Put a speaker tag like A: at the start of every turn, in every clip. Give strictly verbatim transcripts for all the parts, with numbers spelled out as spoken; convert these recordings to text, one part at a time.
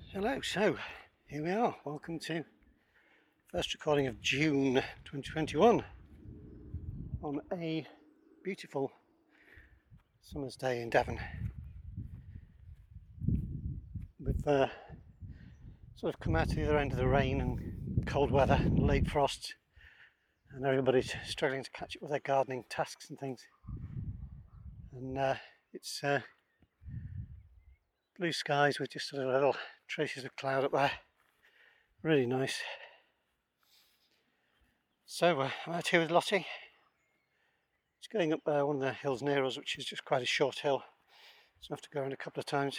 A: Hello, so here we are. Welcome to first recording of June twenty twenty-one on a beautiful summer's day in Devon. We've uh, sort of come out to the other end of the rain and cold weather and late frost, and everybody's struggling to catch up with their gardening tasks and things. And uh, it's uh, blue skies with just sort of little traces of cloud up there. Really nice. So uh, I'm out here with Lottie. It's going up uh, one of the hills near us, which is just quite a short hill, so I have to go around a couple of times.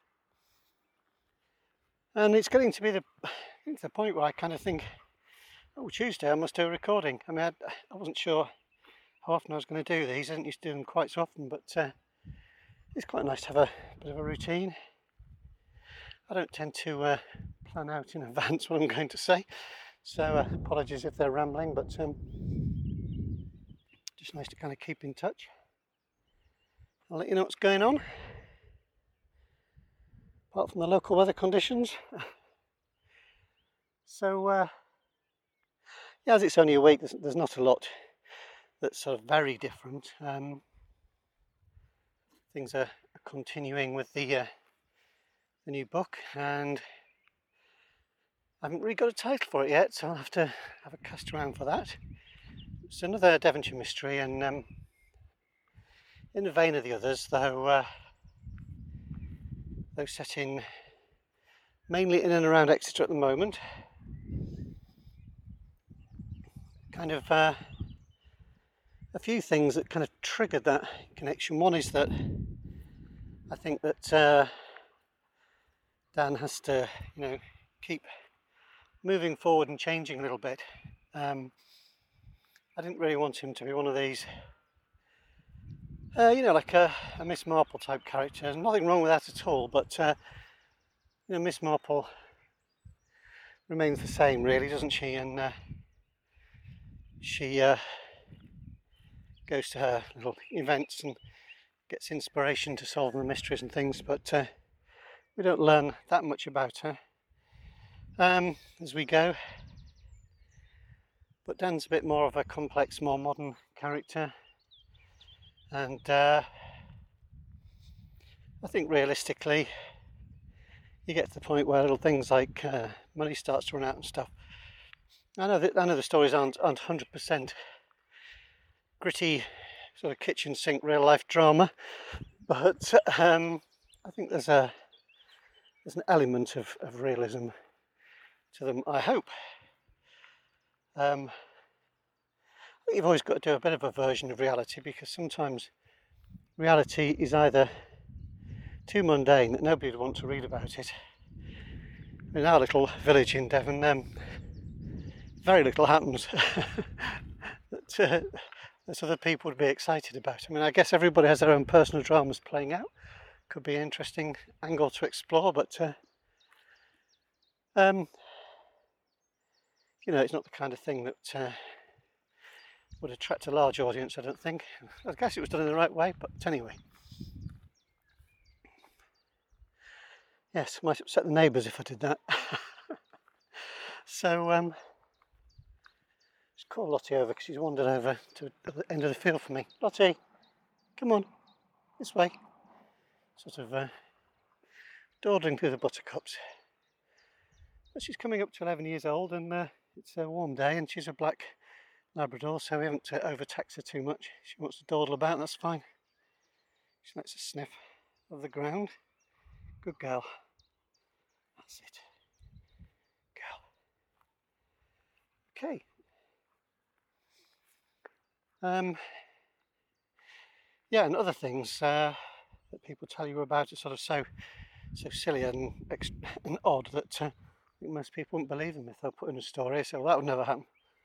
A: And it's getting to be the, getting to the point where I kind of think, oh, Tuesday I must do a recording. I mean, I, I wasn't sure how often I was going to do these. I didn't used to do them quite so often, but uh, it's quite nice to have a bit of a routine. I don't tend to uh, plan out in advance what I'm going to say, so uh, apologies if they're rambling, but um, just nice to kind of keep in touch. I'll let you know what's going on, apart from the local weather conditions. So, uh, yeah, as it's only a week, there's, there's not a lot that's sort of very different. Um, things are, are continuing with the uh, the new book, and I haven't really got a title for it yet, so I'll have to have a cast around for that. It's another Devonshire mystery, and um, in the vein of the others, though, uh, though set in mainly in and around Exeter at the moment. Kind of uh, a few things that kind of triggered that connection. One is that I think that uh, Dan has to, you know, keep moving forward and changing a little bit. Um, I didn't really want him to be one of these, uh, you know, like a, a Miss Marple type character. There's nothing wrong with that at all, but uh, you know, Miss Marple remains the same, really, doesn't she? And uh, she uh, goes to her little events and gets inspiration to solve the mysteries and things, but uh, we don't learn that much about her um, as we go. But Dan's a bit more of a complex, more modern character, and uh, I think realistically you get to the point where little things like uh, money starts to run out and stuff. I know that I know the stories aren't aren't one hundred percent gritty, sort of kitchen sink real life drama, but um, I think there's a there's an element of, of realism to them, I hope. Um, I think you've always got to do a bit of a version of reality, because sometimes reality is either too mundane that nobody would want to read about it. In our little village in Devon, um, very little happens that, uh, that other people would be excited about. I mean, I guess everybody has their own personal dramas playing out. Could be an interesting angle to explore, but uh, um, you know, it's not the kind of thing that uh, would attract a large audience, I don't think. I guess it was done in the right way, but anyway. Yes, might upset the neighbours if I did that. So, um, just call Lottie over, because she's wandered over to the end of the field for me. Lottie, come on, this way. Sort of uh, dawdling through the buttercups. But she's coming up to eleven years old, and uh, it's a warm day, and she's a black Labrador, so we haven't uh, overtaxed her too much. She wants to dawdle about, and that's fine. She likes a sniff of the ground. Good girl. That's it. Girl. Okay. Um, yeah, and other things uh, that people tell you about are sort of so so silly and, ex- and odd that uh, I think most people wouldn't believe them if they're put in a story, so that would never happen.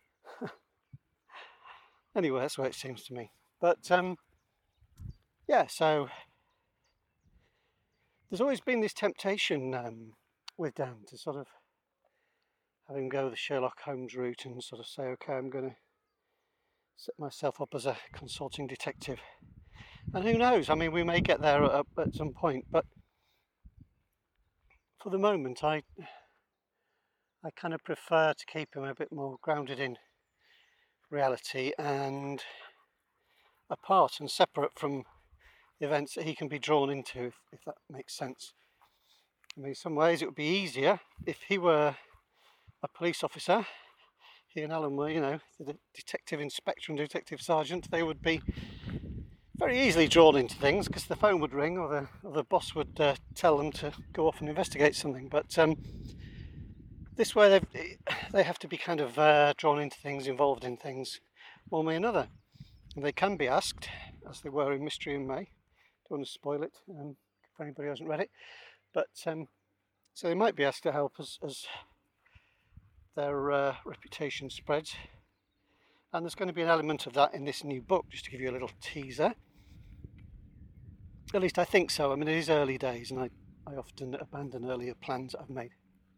A: Anyway, that's the way it seems to me. But um, yeah, so there's always been this temptation um, with Dan to sort of have him go the Sherlock Holmes route and sort of say, okay, I'm going to set myself up as a consulting detective. And who knows, I mean, we may get there at, at some point, but for the moment, I I kind of prefer to keep him a bit more grounded in reality and apart and separate from the events that he can be drawn into, if, if that makes sense. I mean, in some ways it would be easier if he were a police officer. He and Alan were, you know, the detective inspector and detective sergeant. They would be very easily drawn into things because the phone would ring or the, or the boss would uh, tell them to go off and investigate something. But um, this way they they have to be kind of uh, drawn into things, involved in things, one way or another. And they can be asked, as they were in Mystery in May. Don't want to spoil it um, for anybody who hasn't read it. But um, so they might be asked to help as, as their uh, reputation spreads. And there's going to be an element of that in this new book, just to give you a little teaser. At least I think so. I mean, it is early days, and I, I often abandon earlier plans that I've made.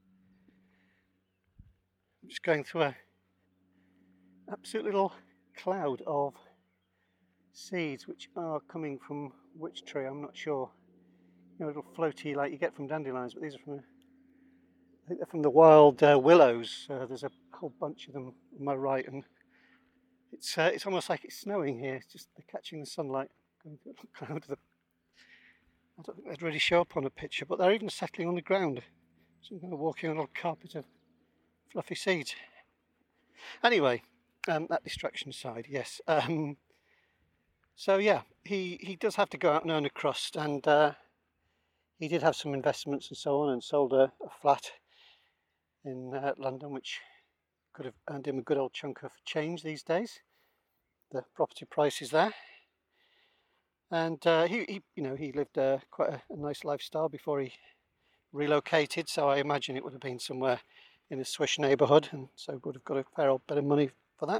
A: I'm just going through a absolute little cloud of seeds, which are coming from which tree, I'm not sure. You know, little floaty like you get from dandelions, but these are from a I think they're from the wild uh, willows. Uh, there's a whole bunch of them on my right, and it's uh, it's almost like it's snowing here. It's just they're catching the sunlight. Going through a cloud of them. I don't think they'd really show up on a picture, but they're even settling on the ground. So I'm kind of walking on a little carpet of fluffy seeds. Anyway, um, that distraction aside, yes. Um, so yeah, he, he does have to go out and earn a crust, and uh, he did have some investments and so on, and sold a, a flat in uh, London, which could have earned him a good old chunk of change these days. The property price is there, and uh, he, he, you know, he lived uh, quite a, a nice lifestyle before he relocated. So I imagine it would have been somewhere in a Swiss neighbourhood, and so would have got a fair old bit of money for that.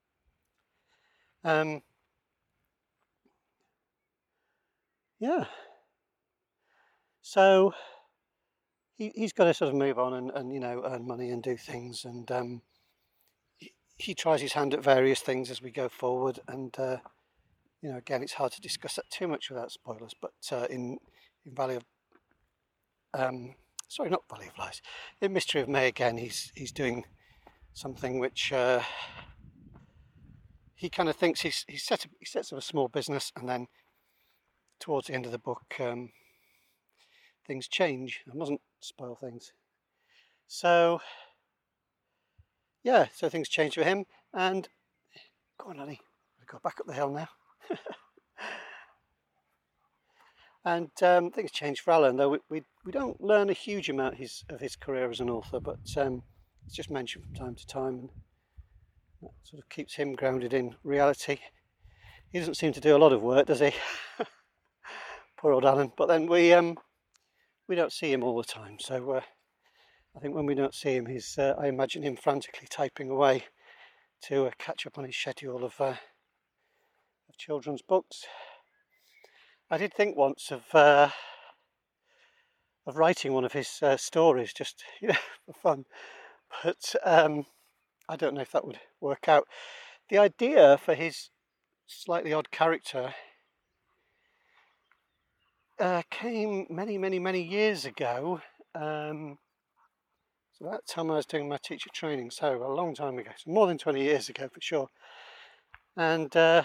A: Um, yeah. So he, he's got to sort of move on and, and you know, earn money and do things, and um, he, he tries his hand at various things as we go forward, and uh, you know, again, it's hard to discuss that too much without spoilers, but uh, in, in Valley of um, sorry, not Valley of Lies, in Mystery of May, again, he's he's doing something which uh, he kind of thinks he's he's set up, he sets up a small business, and then towards the end of the book, um, things change. I mustn't spoil things. So, yeah, so things change for him, and go on, Annie, I'll go back up the hill now. And um, things change for Alan, though we, we we don't learn a huge amount his, of his career as an author, but um, it's just mentioned from time to time, and that sort of keeps him grounded in reality. He doesn't seem to do a lot of work, does he? Poor old Alan. But then we um we don't see him all the time, so uh, I think when we don't see him, he's uh, I imagine him frantically typing away to uh, catch up on his schedule of uh, of children's books. I did think once of uh, of writing one of his uh, stories, just you know, for fun, but um, I don't know if that would work out. The idea for his slightly odd character uh, came many, many, many years ago. Um, so that time I was doing my teacher training, so a long time ago, so more than twenty years ago for sure. And uh,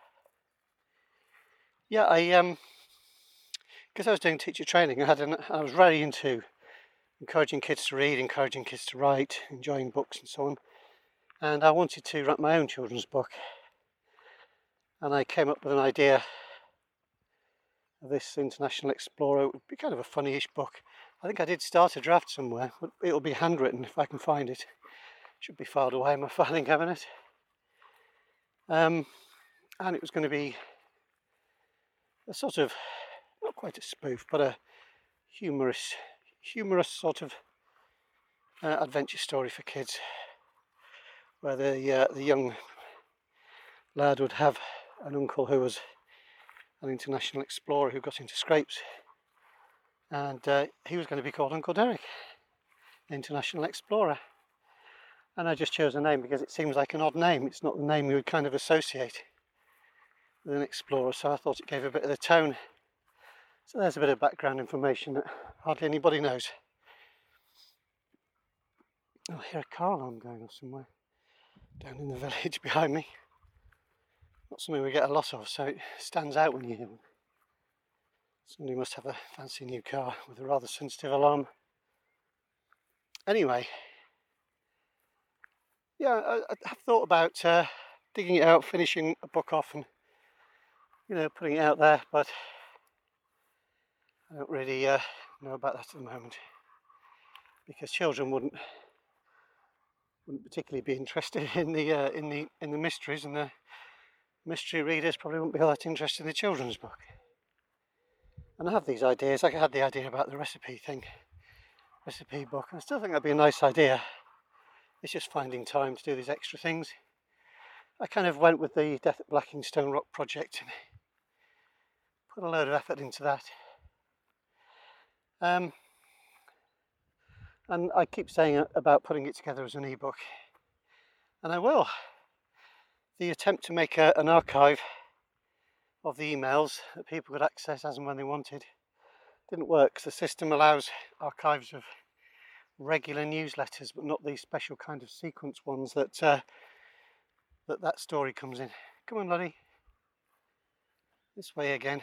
A: yeah, I um. because I was doing teacher training, I had an, I was really into encouraging kids to read, encouraging kids to write, enjoying books and so on. And I wanted to write my own children's book. And I came up with an idea of this International Explorer. It would be kind of a funny-ish book. I think I did start a draft somewhere. It'll be handwritten if I can find it. It should be filed away in my filing cabinet. Um, and it was going to be a sort of, not quite a spoof, but a humorous, humorous sort of uh, adventure story for kids, where the uh, the young lad would have an uncle who was an international explorer who got into scrapes, and uh, he was going to be called Uncle Derek, International Explorer. And I just chose a name because it seems like an odd name. It's not the name you would kind of associate with an explorer, so I thought it gave a bit of the tone. So there's a bit of background information that hardly anybody knows. Oh, I hear a car alarm going off somewhere down in the village behind me. Not something we get a lot of, so it stands out when you hear one. Somebody must have a fancy new car with a rather sensitive alarm. Anyway, yeah, I, I have thought about uh, digging it out, finishing a book off and, you know, putting it out there, but I don't really uh, know about that at the moment, because children wouldn't wouldn't particularly be interested in the uh, in the in the mysteries, and the mystery readers probably wouldn't be all that interested in the children's book. And I have these ideas. I had the idea about the recipe thing, recipe book, and I still think that'd be a nice idea. It's just finding time to do these extra things. I kind of went with the Death at Blackingstone Rock project and put a load of effort into that. Um, and I keep saying about putting it together as an ebook, and I will. The attempt to make a, an archive of the emails that people could access as and when they wanted didn't work, because the system allows archives of regular newsletters, but not these special kind of sequence ones that uh, that that story comes in. Come on, Lottie. This way again.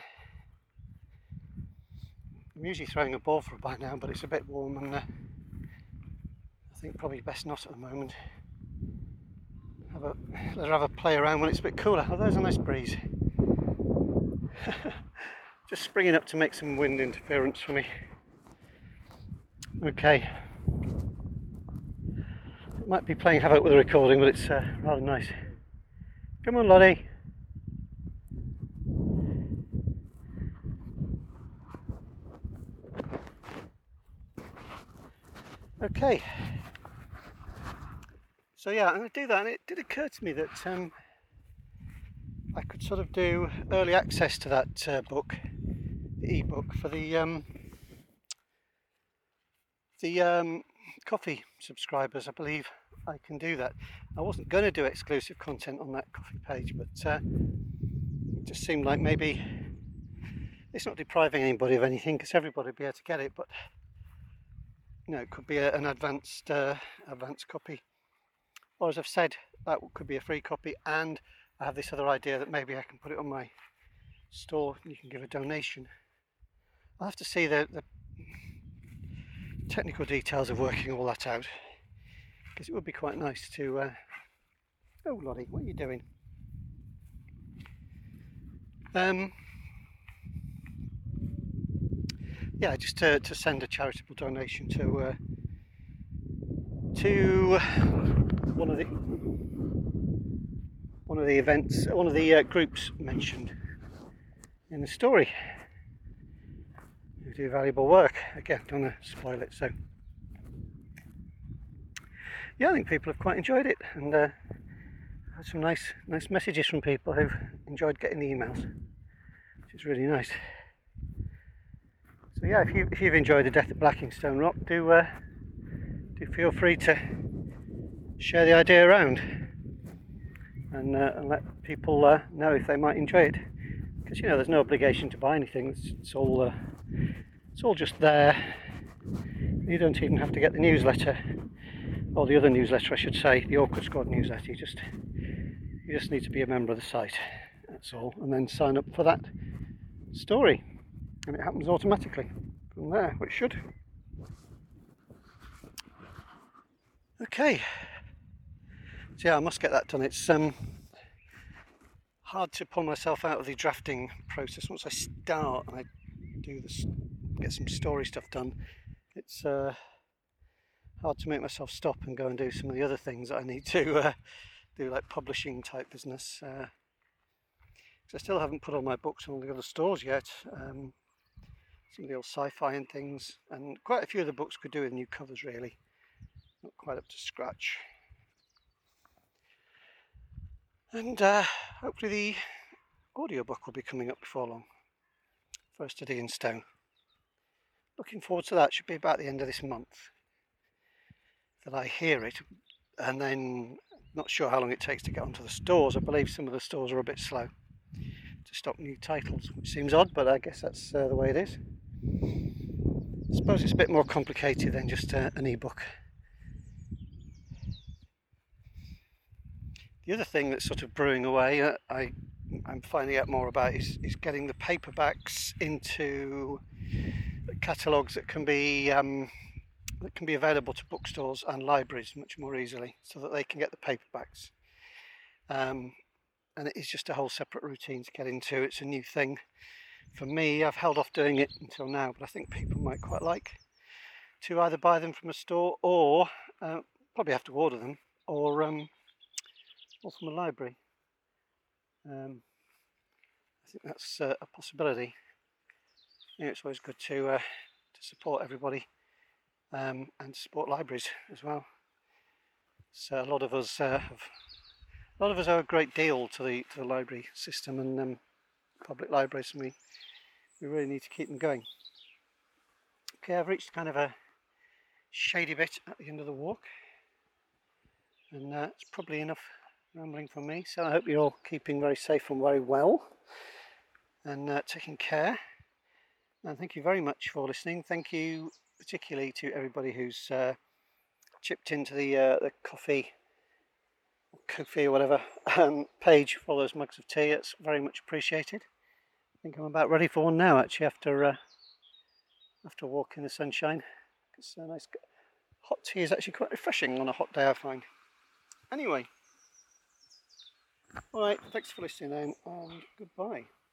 A: I'm usually throwing a ball for her by now, but it's a bit warm, and uh, I think probably best not at the moment. Have a, let her have a play around when it's a bit cooler. Oh, there's a nice breeze. Just springing up to make some wind interference for me. Okay. It might be playing havoc with the recording, but it's uh, rather nice. Come on, Lottie. Okay. So yeah, I'm going to do that, and it did occur to me that um, I could sort of do early access to that uh, book, the e-book, for the um, the um, coffee subscribers. I believe I can do that. I wasn't going to do exclusive content on that coffee page, but uh, it just seemed like maybe it's not depriving anybody of anything, because everybody will be able to get it, but you know, it could be a, an advanced uh, advanced copy. Or as I've said, that could be a free copy, and I have this other idea that maybe I can put it on my store and you can give a donation. I'll have to see the, the technical details of working all that out, because it would be quite nice to... Uh... Oh, Lottie, what are you doing? Um, yeah, just to, to send a charitable donation to uh, to one of the one of the events, one of the uh, groups mentioned in the story, who do valuable work. Again, don't want to spoil it. So yeah, I think people have quite enjoyed it, and uh, had some nice nice messages from people who've enjoyed getting the emails, which is really nice. So yeah, if you if you've enjoyed the Death at Blackingstone Rock, do uh, do feel free to share the idea around, and, uh, and let people uh, know if they might enjoy it. Because you know, there's no obligation to buy anything. It's, it's all uh, it's all just there. You don't even have to get the newsletter, or the other newsletter, I should say, the Awkward Squad newsletter. You just you just need to be a member of the site. That's all, and then sign up for that story, and it happens automatically from there, which should. Okay. So yeah, I must get that done. It's um, hard to pull myself out of the drafting process. Once I start and I do this, get some story stuff done, it's uh, hard to make myself stop and go and do some of the other things that I need to uh, do, like publishing type business. Uh, 'cause I still haven't put all my books on the other stores yet. Um, some of the old sci-fi and things, and quite a few of the books could do with new covers, really. Not quite up to scratch. And uh, hopefully the audiobook will be coming up before long. First Study in Stone. Looking forward to that. Should be about the end of this month that I hear it, and then not sure how long it takes to get onto the stores. I believe some of the stores are a bit slow to stock new titles, which seems odd, but I guess that's uh, the way it is. I suppose it's a bit more complicated than just uh, an ebook. The other thing that's sort of brewing away, uh, I, I'm finding out more about, is, is getting the paperbacks into catalogues that can be um, that can be available to bookstores and libraries much more easily, so that they can get the paperbacks. Um, and it is just a whole separate routine to get into. It's a new thing for me. I've held off doing it until now, but I think people might quite like to either buy them from a store, or uh, probably have to order them, or um, or from a library. Um, I think that's uh, a possibility. You know, it's always good to uh, to support everybody, um, and support libraries as well. So a lot of us uh, have a lot of us owe a great deal to the to the library system and um, public libraries, and we we really need to keep them going. Okay, I've reached kind of a shady bit at the end of the walk, and uh, it's probably enough rambling from me. So I hope you're all keeping very safe and very well, and uh, taking care. And thank you very much for listening. Thank you particularly to everybody who's uh, chipped into the uh, the coffee, or Ko-fi or whatever um, page for all those mugs of tea. It's very much appreciated. I think I'm about ready for one now, actually, after uh, after a walk in the sunshine. It's a nice hot tea is actually quite refreshing on a hot day, I find. Anyway, all right, thanks for listening, and goodbye.